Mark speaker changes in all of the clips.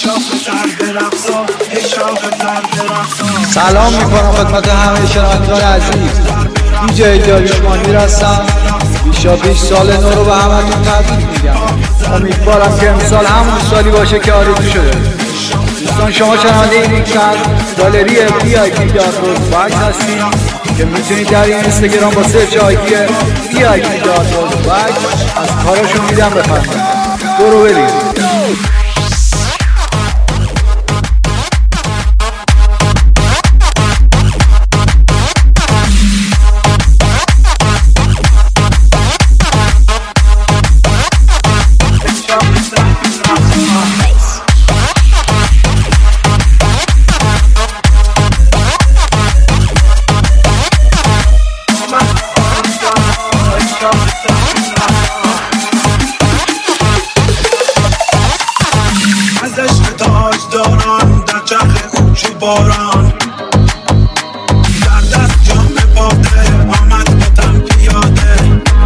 Speaker 1: سلام میکنم خدمت همه شنوندگان عزیز. دیجی داریوش مانیر هستم. بیشا 20 سال نو رو به همتون تبریک میگم. امیدوارم که امسال همون سالی باشه که آرزو شده. دوستان شما شنونده این گالری VIP.rozbag هستید که میتونید در این اینستاگرام با سرچ آیدی VIP.rozbag از کاراشون دیدن بفرمایید. برو بریم.
Speaker 2: باران در دست جام باده آمد بودم پیاده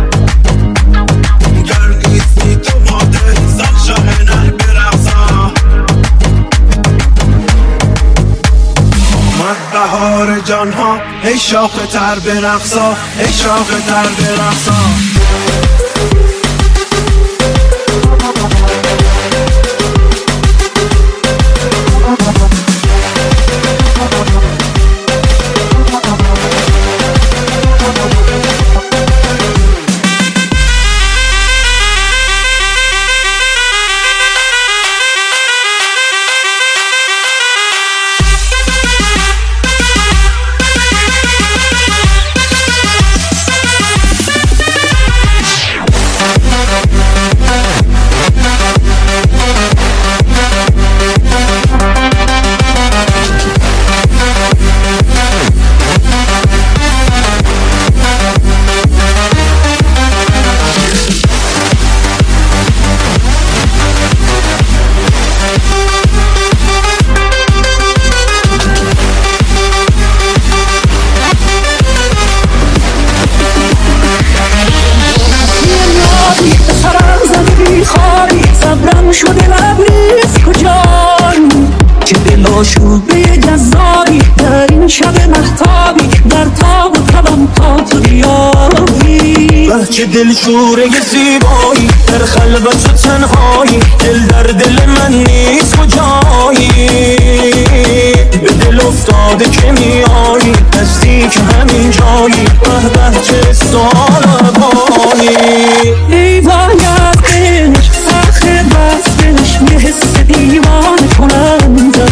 Speaker 2: گر نیستی تو ماده سال شاهنر برقصا آمد بهار جانها ای شاخ تر برقصا ای شاخ تر برقصا
Speaker 3: شده لبریز کجایی که دلاشوبه جذابی در این شب مهتابی در تاب و تبم تا تو بیابی
Speaker 2: چه دلشوره زیبایی در خلوت و تنهایی دل در دل من نیست کجایی به دل افتاده که میایی نزدیک همین جایی به چه سالبانی
Speaker 3: ای وای از دلش آخه بستش یه حس دیوانه کننده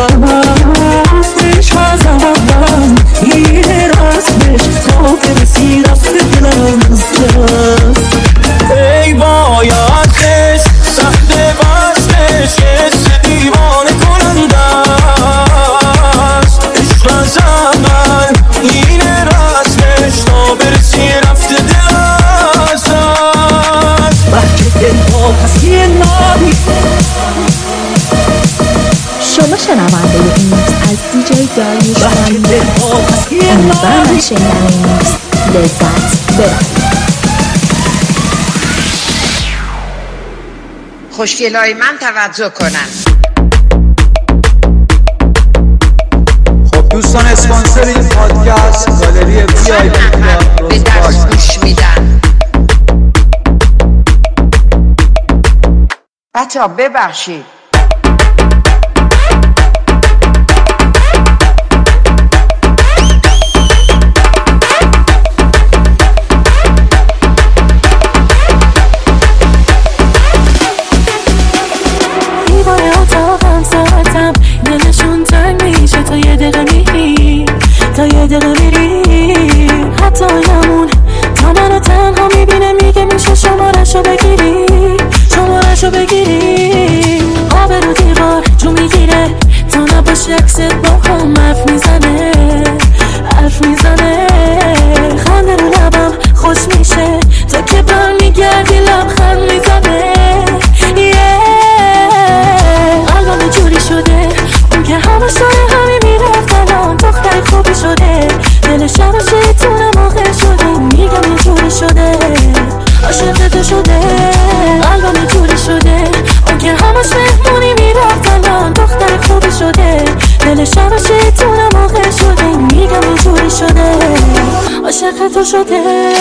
Speaker 3: راستش از اولم یه راستش تا برسی رفت دلم از دست
Speaker 2: ای وای ازش سخت بستش یه حس دیوانه کننده است عشق از اول این راستش تا برسی رفت دلم از دست
Speaker 3: وقتی دل ها پسی نابی
Speaker 4: شما شنونده این میکس از دیجی داریوش مانیر. امیدوارم از شنیدن این میکس لذت ببرید.
Speaker 5: خوشگلای من توجه کنن.
Speaker 1: خب دوستان اسپانسر این پادکست گالری
Speaker 5: به درس گوش میدن. بچه ها ببخشید
Speaker 3: دلشون تنگ میشه تا یه دقیقه میری تا یه دقیقه میری حتی یمون تا منو تنها میبینه میگه میشه شمارشو بگیری شمارشو بگیری آبرو دیوار جو میگیره تا نباشه عکست با هم حرف میزنه حرف میزنه خنده رو لبم خوش میشه تا که برمیگردی لبخند میزنه قلبم جوری شده اون که همه شده همه میرفت الان دختر خوبی شده دلش همیشه تونه موقع شده میگم یه جوری شده عاشقت شده قلبم جوری شده اون که همش مهمونی میرفت الان تو شده.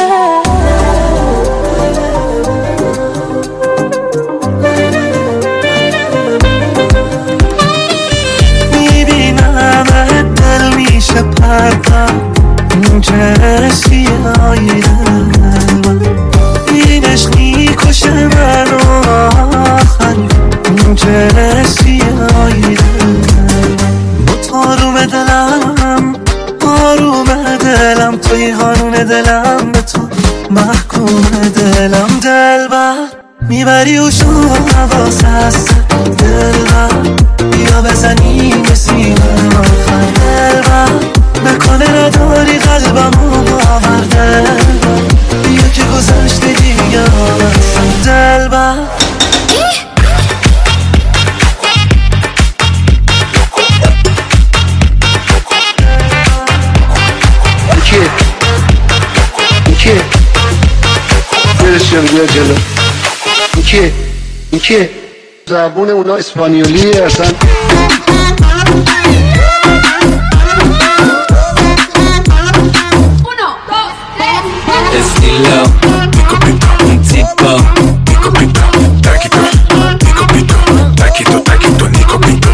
Speaker 2: میبینم دل میشه پرتم این جرسی های دلم این عشق میکشه منو آخری این جرسی های دلم با تاروم دلم توی هانون دلم به تو محکوم دلم دلبر میبری و شو حواس هست دلبر بیا بزنیم به سینه آخر دلبر بکنه نداری قلبمو باور دلبر بیا که گذشته دیگه آمدسم دلبر
Speaker 6: برسیم بیا جلو این که زبون اونا اسپانیولیه اصلا
Speaker 2: estilo pico pico un tipo pico pico taquito pico pico taquito taquito nico pico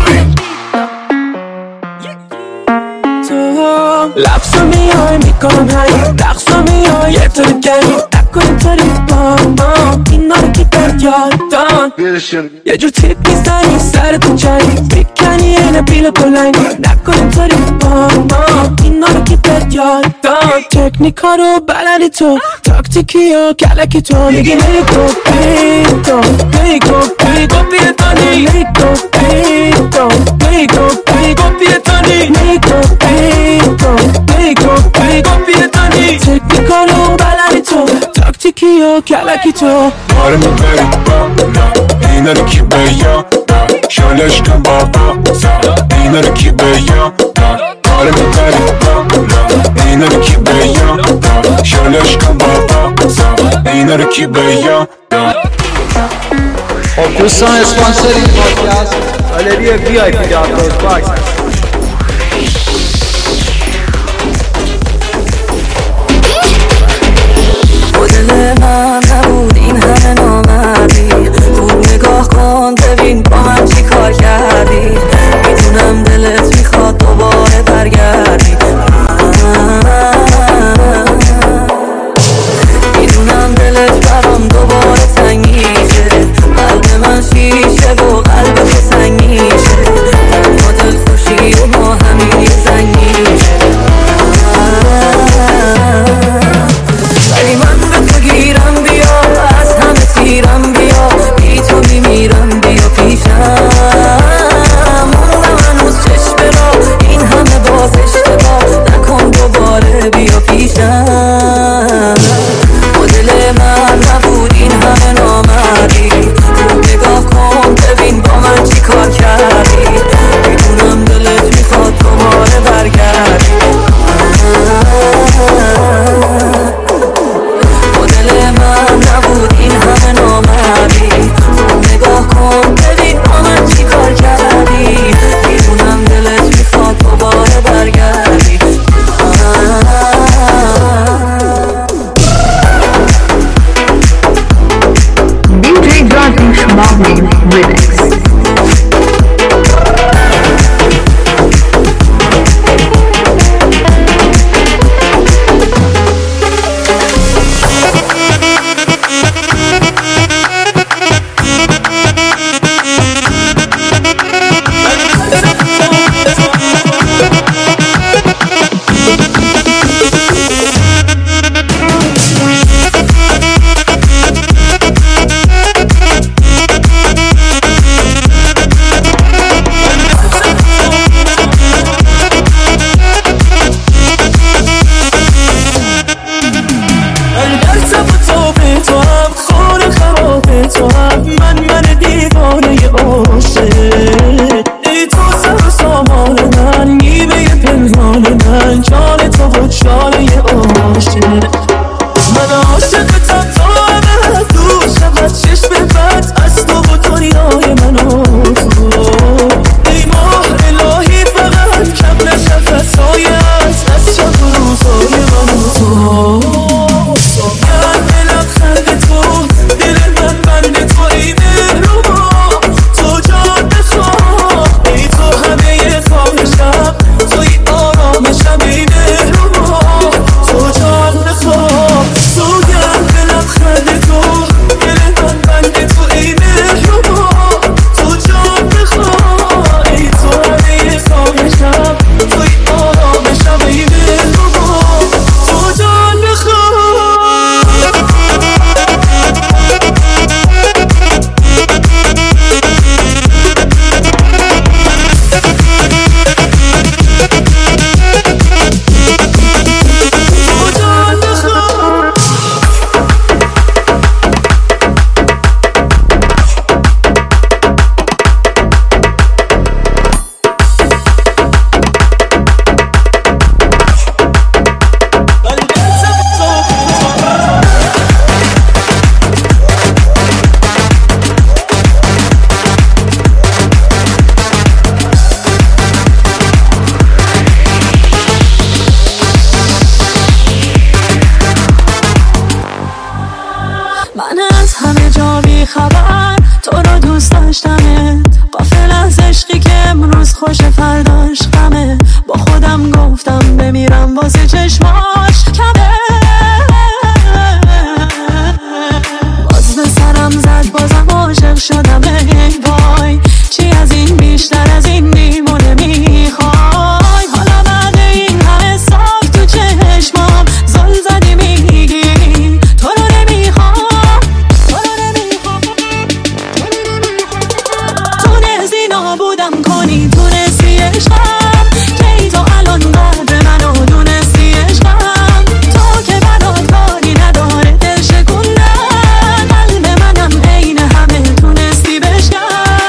Speaker 2: لبسا میای میکنم های رقصا میای یه طوری کردی نکن اینطوری بابا اینا رو که بد یادان یه جور تیپ میزنی سرتو چنی بیکنی اینه بیل بلنگی نکن اینطوری بابا اینا رو که بد یادان تکنیکا رو بلدی تو تاکتیکی و کلکی تو میگی نیکو پیتو نیکو پیتو پیتانی نیکو پیتو نیکو پیتو پیتانی نیکو پیتو نیکو پیتو پیتانی تکنیکا رو بلدی تو تاکتیکی و کلکی تو
Speaker 7: آره میبری بالا اینا رو کی بیا شالش کن بابا اینا رو کی بیا آره میبری بالا اینا رو کی بیا شالش کن بابا اینا رو کی بیا
Speaker 1: خب دوستان اسپانسر این پادکست گالری وی آی پی دانلود باکس
Speaker 3: دل من نبود این همه نامردی خوب نگاه کن ببین با من چی کار کردی میدونم دلت میخواد دوباره برگردی میدونم دلت برام دوباره تنگ میشه قلب من شیشه و قلب تو سنگ میشه تنها دل خوشی و ما همین یه زنگ میشه ولی من به تو گیرم بیا از همه تیرم بیا بی تو میمیرم بیا پیشم عشقی که امروز خوش فرداش غمه، با خودم گفتم بمیرم واسه چشماش کمه. باز به سرم زد بازم عاشق شدم، ای وای چی از این بیشتر از این میمونه میخوای. حالا بعد این همه سال تو چشمام زل زدی میگی تو رو نمیخوام، تو رو نمیخوام. تونستی نابودم کنی، تونستی عشقم کی تو الان قلب منو دونستی عشقم. تو که برات کاری نداره دل شکوندن، قلب منم عین همه تونستی بشکن.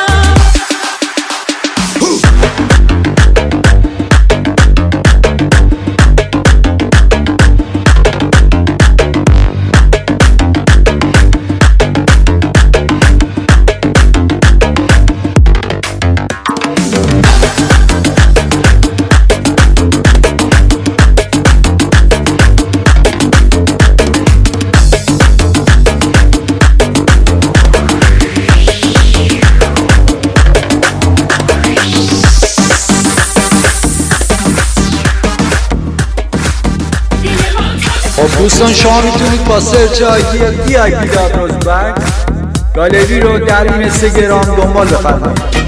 Speaker 1: خب دوستان شما میتونید با سرچ آیدی VIP.Rozbank گالری رو در این اینستاگرام دنبال بفرمایید.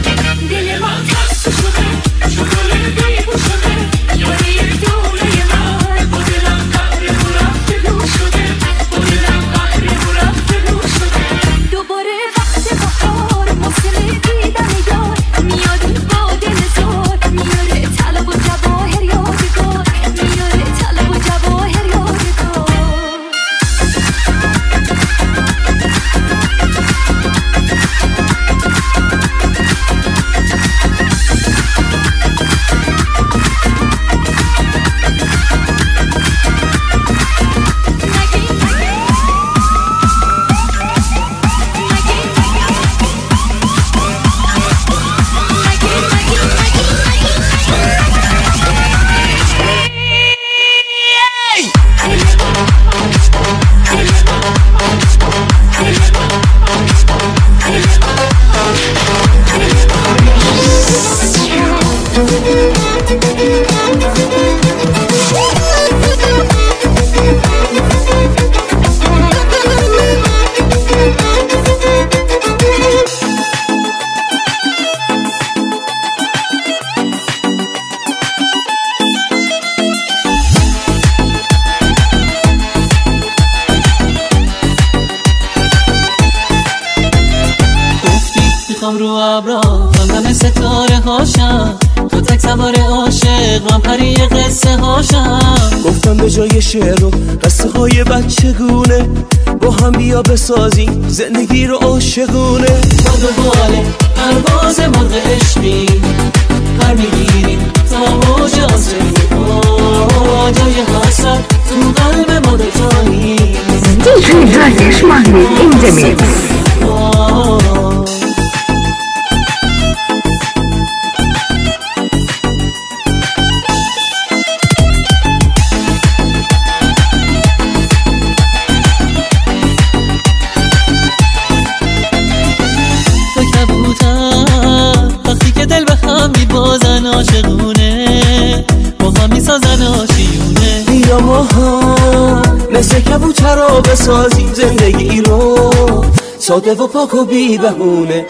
Speaker 3: رو ابرا همه ستاره هاشم، تو تک سوار عاشق من پری قصه هاشم.
Speaker 2: گفتم به جای شعر و قصه های بچگونه با هم بیا بسازیم زندگی رو عاشقونه.
Speaker 3: با دنباله پرواز مرغ عشقی پر میگیریم تا موج آسمون، جای حسرت تو قلب ما دوتایی.
Speaker 4: DJ Dariush Mahmood in the mix.
Speaker 3: وقتی که دل به هم میبازن عاشقونه، با هم میسازن آشیونه.
Speaker 2: بیا ما هم مثل کبوترها بسازیم زندگی رو ساده و پاک و بی بهونه.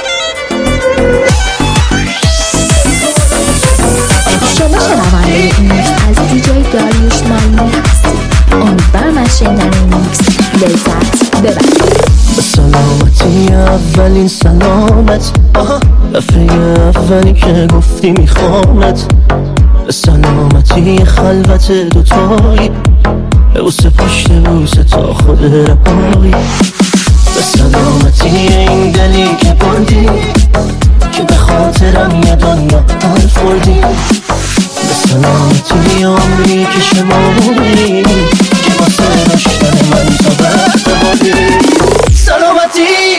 Speaker 4: شما شنونده این میکس از DJ Dariush Mahmood هستید. امیدوارم از شنیدن این میکس لذت ببرید.
Speaker 2: سلامتی اولین سلامت، دفعه اولی که گفتی میخوامت. سلامتی خلوت دوتایی، بوسه پشت بوسه تا خود رهایی. به سلامتی این دلی که بردی که به خاطرم یه دنیا حال فردی. به سلامتی عمری که شماری که واسه داشتن من تا وقت بادی. سلامتی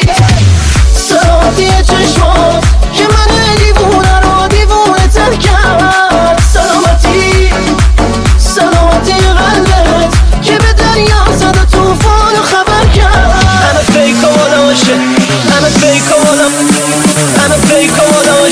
Speaker 2: چشمات که من دیوونه رو دیوونه تر کرد. سلامتی قلبت که به دریا زد و توفان رو خبر کرد. I'm a fake all on shit, I'm a fake all on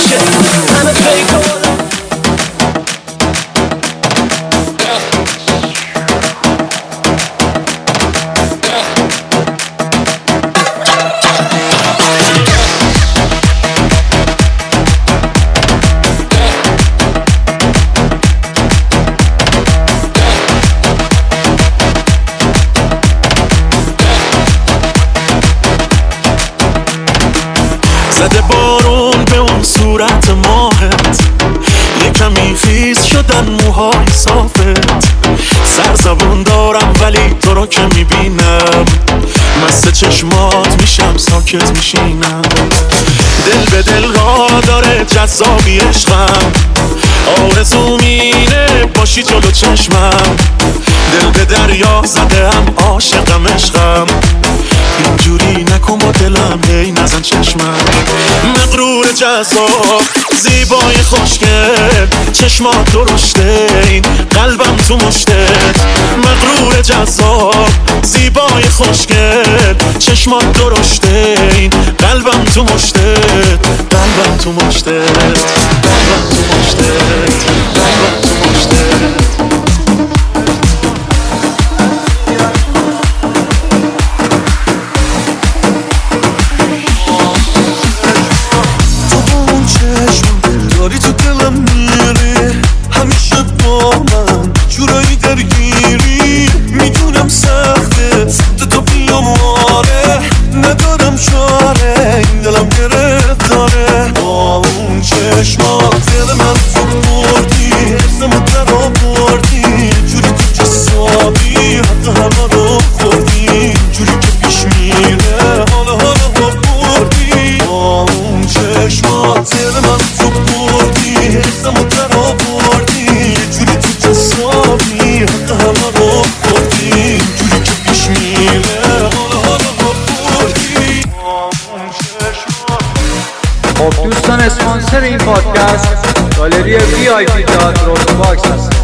Speaker 2: زده بارون به اون صورت ماهت، یه کمی خیز شدن موهای صافت. سرزبون دارم ولی تو رو که میبینم مست چشمات میشم، ساکت میشینم. دل به دل راه داره جذابی عشقم، آرزوم اینه باشی جلو چشمم. دل به دریا زده هم عاشقم عشقم، اینجوری نکن با دلم هی نزن چشمم. مغرور جذاب زیبای خوشگل، چشمات درشته این قلبم تو مشتت. مغرور جذاب زیبای خوشگل، چشمات درشته این قلبم تو مشتت. قلبم تو مشتت، قلبم تو مشتت، قلبم تو مشتت.
Speaker 8: داری تو دلم میری، همیشه با من جورایی درگیری. میدونم سخته سمت تو بیام، آره ندارم چاره، این دلم گرفت داره. با اون چشمات دل من تو بردی، حسمو در آوردی. جوری تو جسابی حتی همه رو خوردی، جوری که پیش میره حالا بردی. با اون چشمات دل من تو بردی، حسمو در آوردی. یه جوری تو جسابی حتی همه رو خوردی، جوری که پیش میره حالا بردی. با اون چشمات.
Speaker 1: خب دوستان، اسپانسر این پادکست گالری VIP.rozbox هست.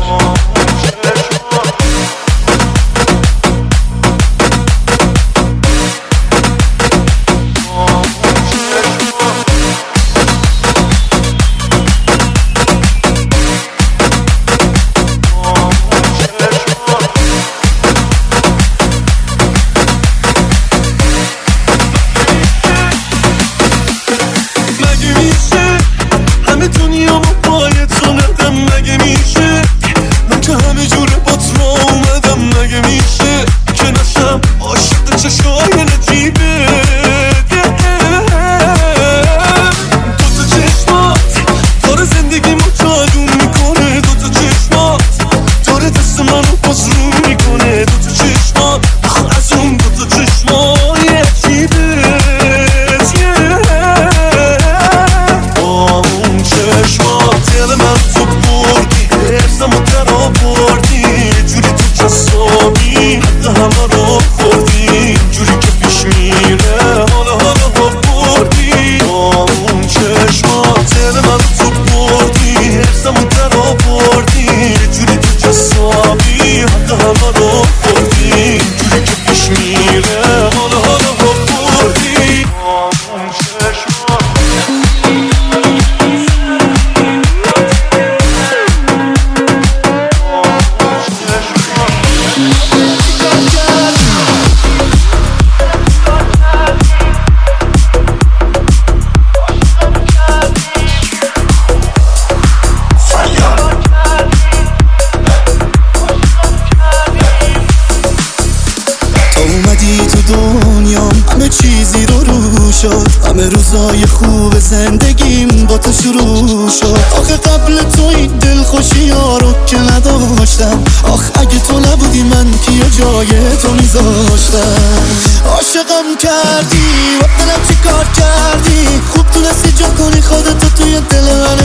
Speaker 9: همه روزای خوب زندگیم با تو شروع شد. آخه قبل تو این دلخوشی ها رو که نداشتم، آخ اگه تو نبودی من کیه جای تو میذاشتم. عاشقم کردی و دلم چی کار کردی، خوب تونستی جا کنی خودتو توی دل من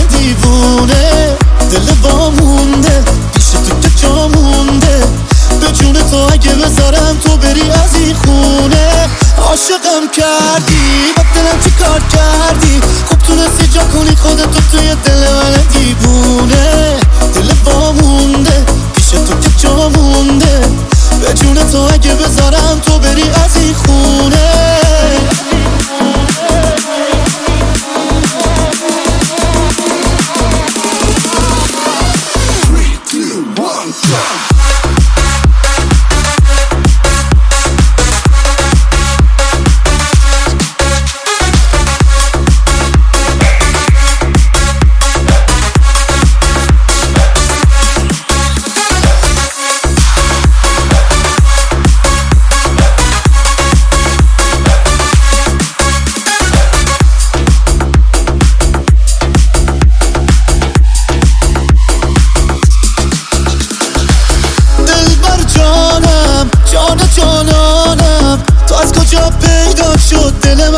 Speaker 9: دیوونه. دل با مونده پیش تو که جا مونده، به جون تو اگه بذارم تو بری از این خونه. عاشقم کردی با دلم چی کار کردی، خوب تونستی جا کنی خودتو توی دل من دیوونه. دل با مونده پیش تو که جا مونده، به جون تو اگه بذارم تو بری از این خونه.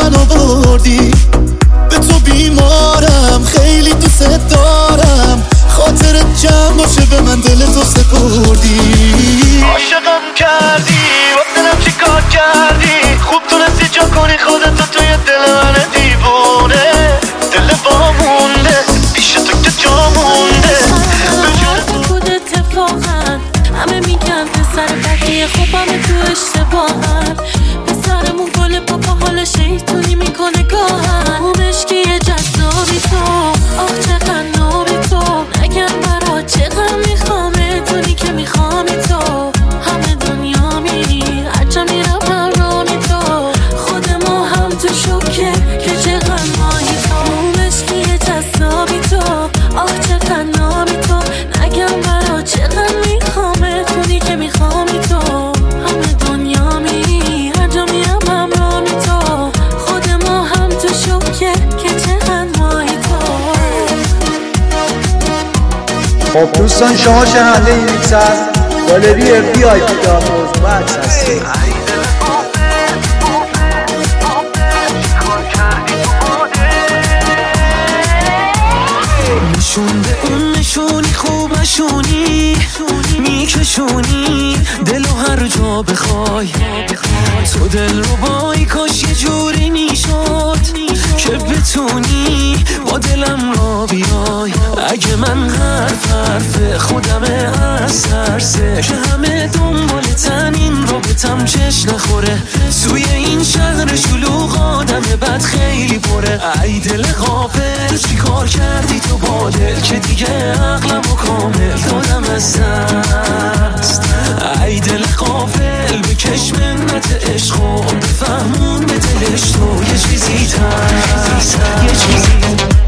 Speaker 9: منو بردی. به تو بیمارم خیلی دوست دارم، خاطرت جمع باشه به من دل تو سپردی. عاشقم کردی با دلم چی کار کردی، خوب تونستی جا کنی خودتو توی دل من دیوونه. دل با مونده پیش تو که جا مونده.
Speaker 3: بود اتفاقا همه میگن پسر بقیه خوبم تو اشتباهن، پسرمون گل پاپا حال شیطونی میکنه گاهن. اون عشقی جذابی تو آخ چقدر نابی تو، نگم برا چقدر میخوامه تونی که میخوامی تو. همه دنیا میری هرچه میرم برامی تو، خود ما هم تو شکه که چقدر ماهی تو. اون عشقی جذابی تو آخ چقدر نابی تو، نگم برا چقدر میخوامه تونی که میخوامی تو. همه دنیا میری هر جا میرم برامی تو، خود ما هم تو شکه که چقدر ماهی تو.
Speaker 1: خب دوستان شما شنونده این میکس از گالری VIP دار موضوع عکس هستید.
Speaker 2: نشونده اون نشونی خوبشونی میکشونی دلو هر جا بخوای، تو دل رو بای کاش یه جوری میشد که بتونی با دلم را بیای. اگه من حرف خودمه از ترسه که همه دنبالتن این رابطم چش نخوره، توی این شهر شلوغ آدم بد خیلی پره. ای دل غافل چی کار کردی تو با دل که دیگه عقلم و کامل دادم از دست. ای دل غافل بکش منت عشق و بفهمون به دلش تو یه چیزی ترس، یه چیزی.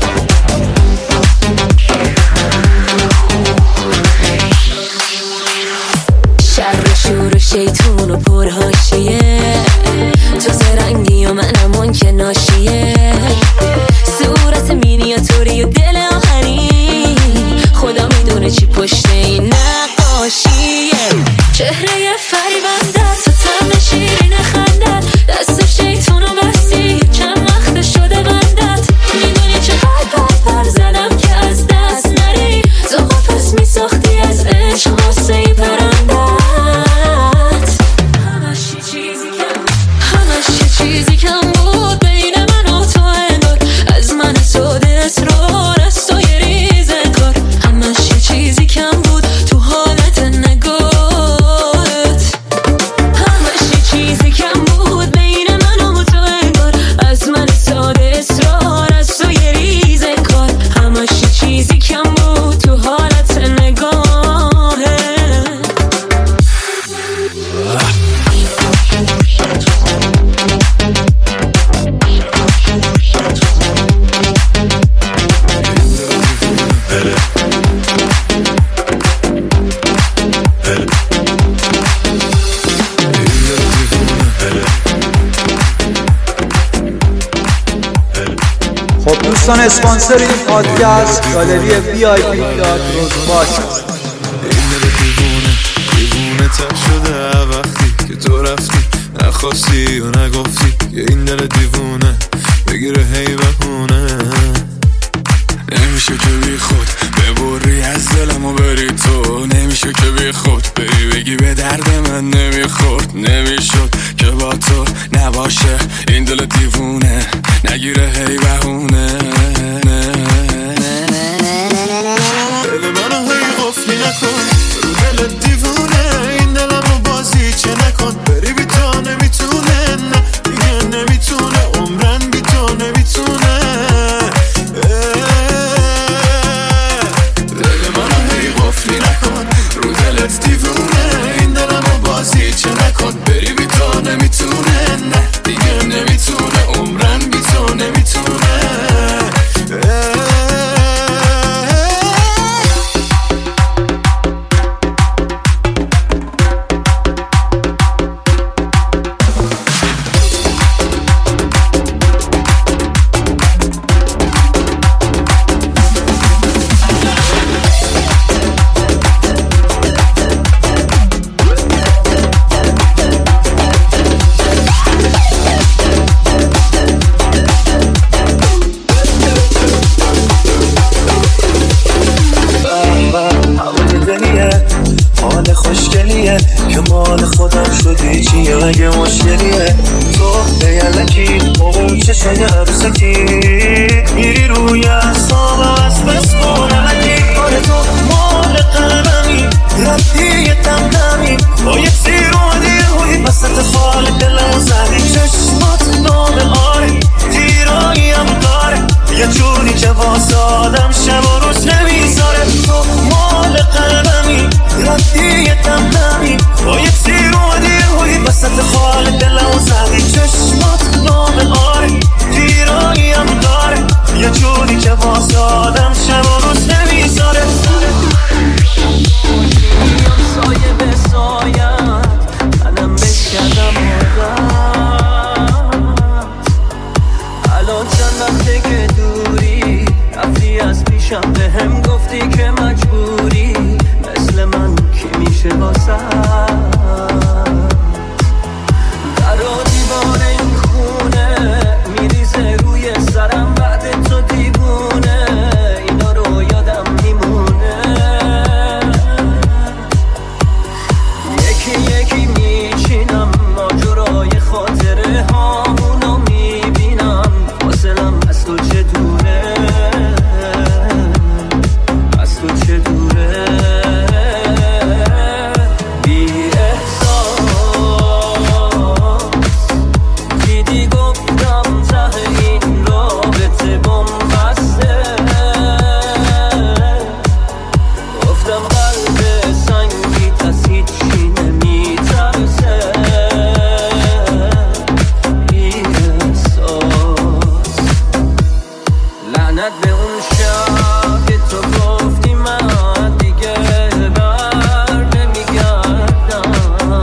Speaker 3: شر شور و شیطون و پرهاشیه، تو زرنگی و منم اون که ناشیه. صورت مینیاتوری و دل آهنی، خدا میدونه چی پشت این نقاشیه. چهره فریبنده تو طعم شیرین خندت، دست شیطون و بستی چند وقت شده بندت. میدونی چقدر پر زدم که از دست نری، تو قفس میساختی از عشق واسه این پرندت. همش یه چیزی کم بود بین من و تو، انگار از من تو اصرار از تو یه ریزه کار. همش یه چیزی کم بود تو حالت نگاهت، همش یه چیزی کم بود بین من و تو، انگار از من ساده اصرار از تو یه ریزه کار. همش یه چیزی کم بود تو حالت نگاهت.
Speaker 1: خب دوستان اسپانسر این پادکست گالری VIP دار موضوع است.
Speaker 8: این دل دیوونه تر شده وقتی که تو رفتی، نخواستی و نگفتی که این دل دیوونه بگیره هی بهونه. نمیشه که بی خود ببری از دلم و بری تو، نمیشه که بی خود بری بگی به درد من نمیخورد. نمیشد که با تو نباشه این دل دیوونه، نگیره هی بهونه. دل منو هی قفلی نکن رو دل دیوونه، این دلم رو بازی چه نکن. بری بی تو نمیتونه، نه دیگه نمیتونه، عمرن بی تو نمیتونه. دل منو هی قفلی نکن رو دلت دیوونه، این دلم رو بازی چه نکن. بری بی تو نمیتونه، نه دیگه نمیتونه، عمرن بی تو نمیتونه.
Speaker 2: یا اگه مشکلیه تو بیالکی اون چشای عروسکی میری روی اصابم از بس کنمکی آره تو مال قلبمی رفتی یه دمدمی با یک سیر اومدی روی وسط خال دلم زدی چشمات نام آره تیرایی هم داره یه جونی که واسه آدم شب و روز نمیذاره تو مال قلبمی رفتی یه دمدمی با یک سیر اومدی روی وسط خال دلم زدی چشمات نام آره تیرایی هم داره یه جونی که واسه آدم شب و روز نمیذاره سایه به سایت منم بشکدم الان چند وقته که دوری رفتی از پیشم به هم گفتی که مجبوری مثل من کی میشه واسه در و دیوار این خونه میریزه روی سرم بعد تو دیوونه اینا رو یادم میمونه یکی یکی میچینم ماجرای خاطره هامونو میبینم فاصلم از تو چه دوره از تو چه دوره بی احساس دیدی گفتم ته این رابطه بومبسته گفتم قلب سنگی از هیچی نمیترسه بی احساس لعنت به اون شب که تو گفتی من دیگه بر نمیگردم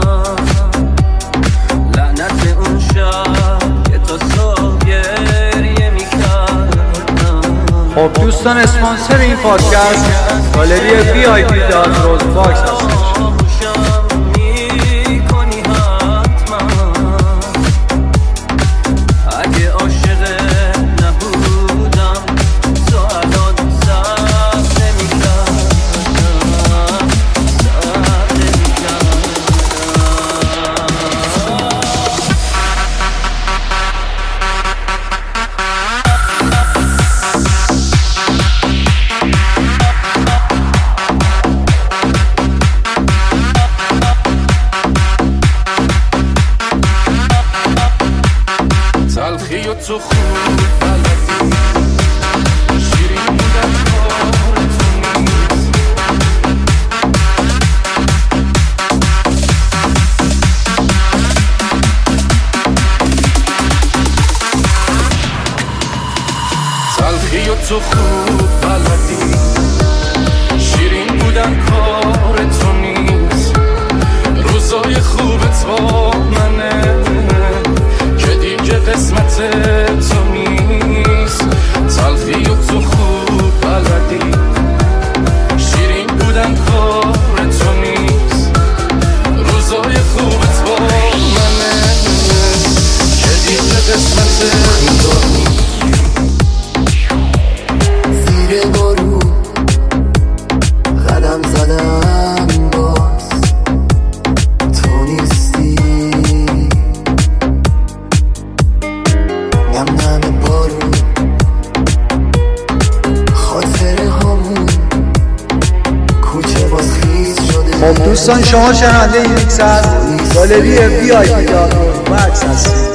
Speaker 2: لعنت به اون شب که تو صبح گریه میکردم
Speaker 1: خب دوستان اسپانسر این پادکست گالری VIP دات روز باکس هستش.
Speaker 2: میکنی حتما اگه عاشق نبودم تو الان سب نمیکردم سب نمیکردم
Speaker 7: تلخی و تو خوب بلدی شیرین بودن کار تو نیست تلخی و تو خوب بلدی شیرین بودن کار تو نیست روزای خوبت با منه که دیگه قسمت تو نیست تلخی و تو خوب بلدی شیرین بودن کار تو نیست روزای خوبت با منه که دیگه قسمت تو نیست
Speaker 9: زیر بارون قدم زدم باز تو نیستی نم نم بارون خاطره همون کوچه باز خیز شده
Speaker 1: خب دوستان شما شنونده این میکس از گالری VIP دات روز باکس هستید.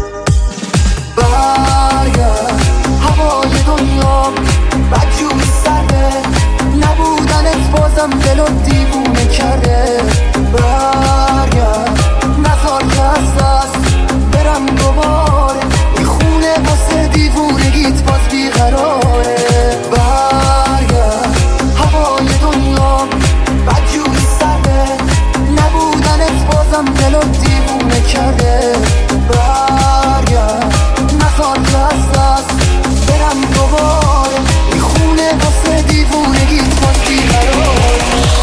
Speaker 9: برگرد هوای دنیا بدجوری سرده نبودنت بازم دل و دیوونه کرده برگرد نزار که از دست برم دوباره این خونه واسه دیوونگیت باز بیقراره برگرد هوای دنیا بدجوری سرده نبودنت بازم دل و دیوونه کرده برگرد نزار که از دست برم دوباره این خونه واسه دیوونگیت باز بیقراره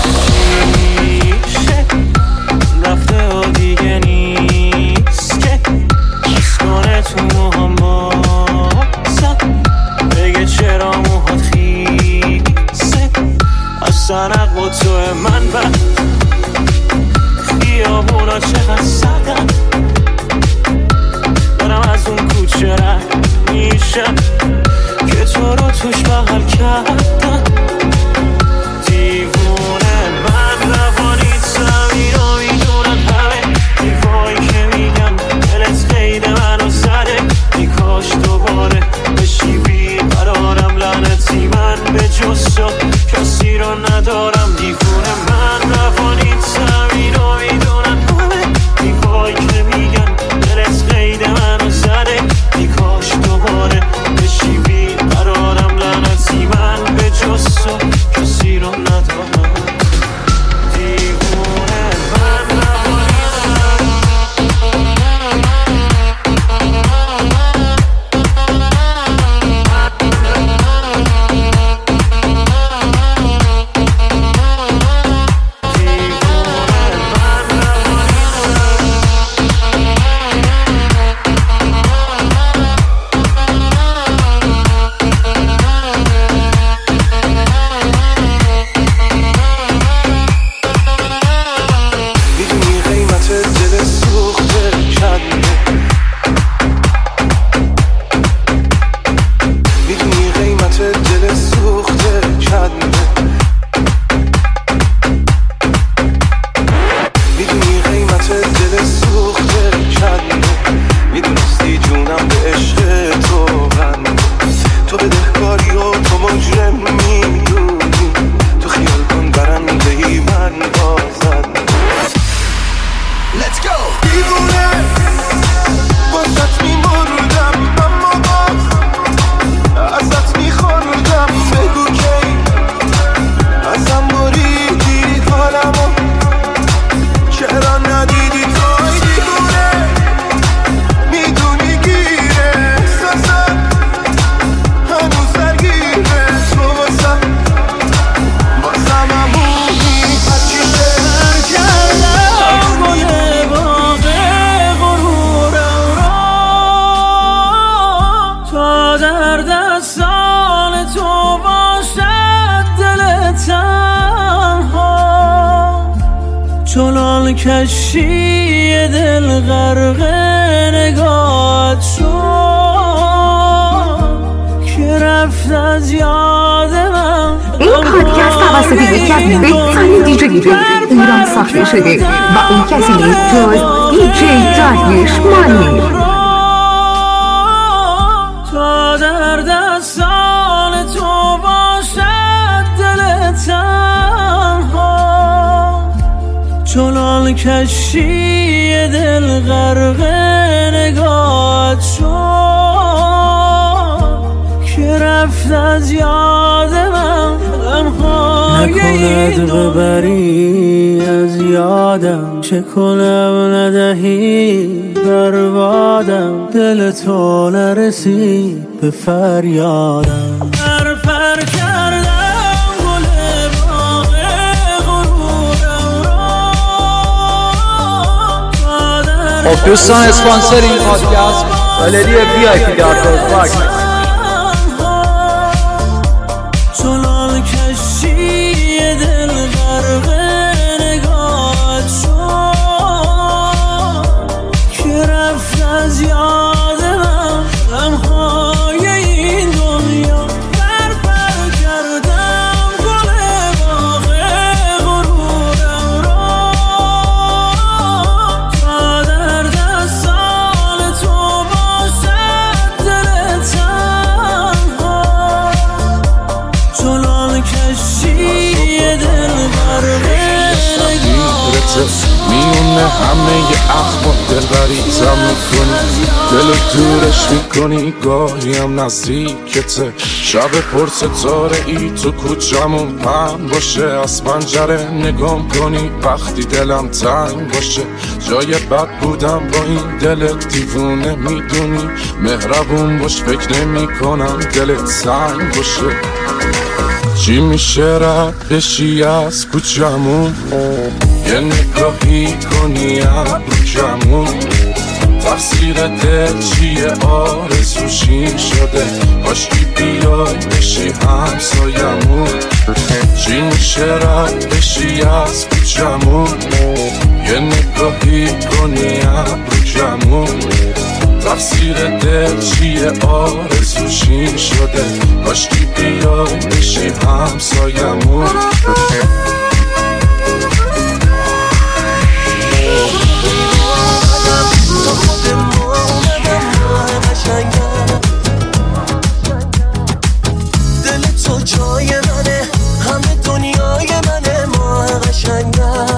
Speaker 2: رفته و دیگه نیست که کنه تو موهام باسم بگه چرا موهات خیسه از سرق با تو من بر خیابون خیابونا چقدر سردن، دارم از اون کوچه رد میشم که تو رو توش بغل کردم. دیوونه من روانی زمین رو میدونن همه، دیوایی که میگن دلت قید منو زده، میکاش دوباره بشی بیقرارم. لعنتی من به جز تو کسی رو ندارم. دیوونه من روانی زمین رو میدونن همه، دیوایی که میگن دلت قید منو زده، میکاش دوباره بشی بیقرارم. لعنتی من به جز تو کسی رو ندارم. دیوونه من روانی کشی دل غرق نگات شد که رفت از یاد من.
Speaker 10: این پادکست توسط یکی از بهترین دیجی ایران ساخته شده و اون کسی نیست جز دیجی داریوش مانی.
Speaker 2: تا در دستان تو باشد دل تنها، چنان کشی دل غرق نگات شد که رفت از یاد من. نکند ببری از یادم، چه کنم ندهی بربادم، دل تو نرسید به فریادم. پر کردم گل باغ غرورم را.
Speaker 1: خب دوستان اسپانسر این پادکست گالری VIP در روزباک.
Speaker 7: میونه همه اخبار دلبریتم میکنی، دل دورش میکنی، گاهی هم نزدیکته. شب پر ستاره ای تو کوچمون پهن باشه، از پنجره نگام کنی وقتی دلم تنگ باشه. جای بد بودم با این دل دیوونه، میدونی مهربون باش، فکر نمی کنم دلت سنگ باشه. چی میشه رد بشی از کوچمون، یه نگاهی کنی ابروکمون، تفسیر دل چیه آرزوشین شده، کاشکی بیای بشی همسایمون. چی میشه رد بشی از کوچمون، جمون یه نگاهی کنی ابرو جمون تقصیر دل چیه آرزوشین شده کاشکی بیای بشی همسایمون
Speaker 8: دل تو جای منه همه دنیای منه ماه قشنگم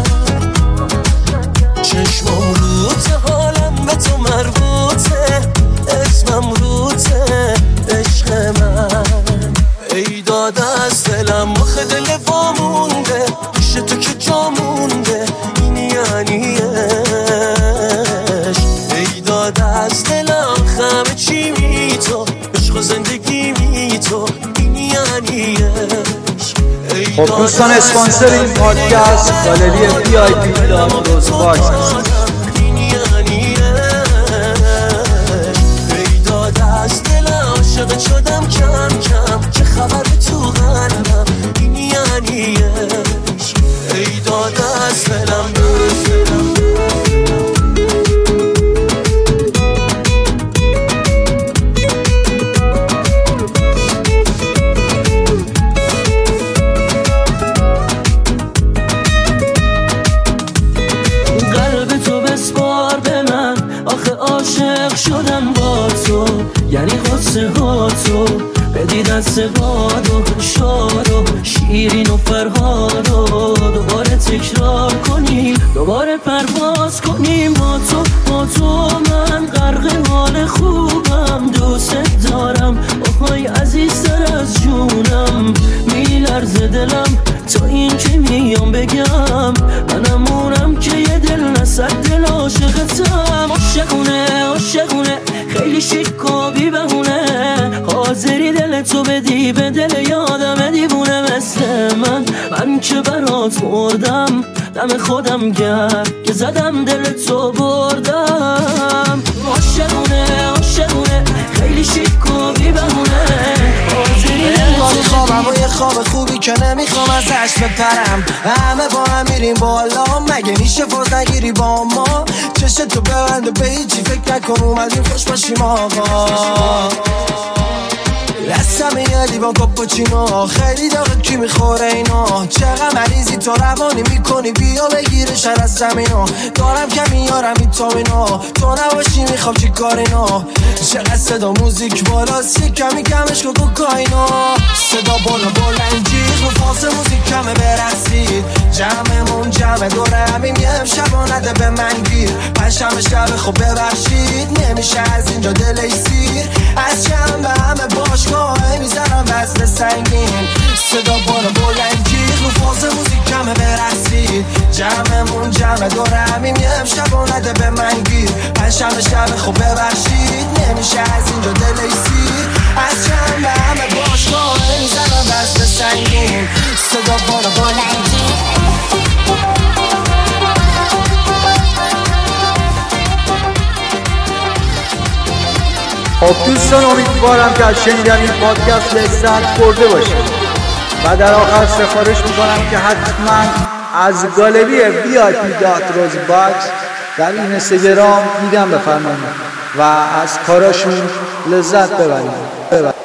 Speaker 8: چشمم روته حالم به تو مربوطه اسمم روته عشق من ای داده از دلم مخ دل وامونده پیش تو که جا مونده این یعنی عشق ای داده از دلم همه چی می تو عشق و زندگی می تو این یعنی عشق
Speaker 1: خب دوستان اسپانسر این پادکست گالری VIP.rozbox
Speaker 8: عاشق شدم کم کم چه خبر تو قلبم این یعنی عشق ای داده از دلم قلب تو بسپار به من آخه عاشق شدم با تو یعنی قصه ها تو بدی دست باد و شاد و شیرین و فرهاد و دوباره تکرار کنیم دوباره پرواز کنیم با تو من غرق حال خوبم دوست دارم اوهای عزیزتر از جونم میلرزه دلم تا این که میام بگم منم اونم که یه دل نصد دل عاشقتم عاشقونه خیلی شیک و بی بهونه حاضری دل تو بدی به دل یادم دیوونه مثل من که برات مردم دم خودم گرد که زدم دل تو بردم عاشقونه خیلی شیک و بی بهونه حاضری دل تو
Speaker 11: خوابم و یه خواب خوبی که نمیخوام ازش بپرم همه با هم میریم بالا مگه میشه فوز نگیری با ما چشتو ببنده به هیچی فکر نکن اومدیم خوش باشیم آقا دستم یه لیوان کاپوچینو خیلی داغه کی میخوره اینا چقدر مریضی تو روانی میکنی بیا بگیره شر از زمینا دارم که میارم این تامینو تو نباشی میخوام چی کار اینا چقدر صدا موزیک بالاست یه کمی کمش که کوکاینا صدا بالا بلنجیق و فاز موزیک کمه برسید جمعمون جمع دوره همیم یه امشبا نده به من گیر پنجشنبه شب خب ببخشید نمیشه از اینجا دلی سیر از جمع به همه باشگاه میزنم وزن سنگین صدا بالا بلنجیق و فاز موزیک کمه برسید جمعمون جمع دوره همیم یه امشبا نده به من گیر پنجشنبه شب خب ببخشید نمیشه از اینجا دلی سیر از جمع به همه باشگاه میزنم وزن سنگین صدا بالا بلنجیق
Speaker 1: خب دوستان امیدوارم که از شنیدن این پادکست لذت برده باشید و در آخر سفارش میکنم که حتما از گالری VIP.rozbox در این اینستاگرام دیدن بفرمایید و از کاراشون لذت ببرید.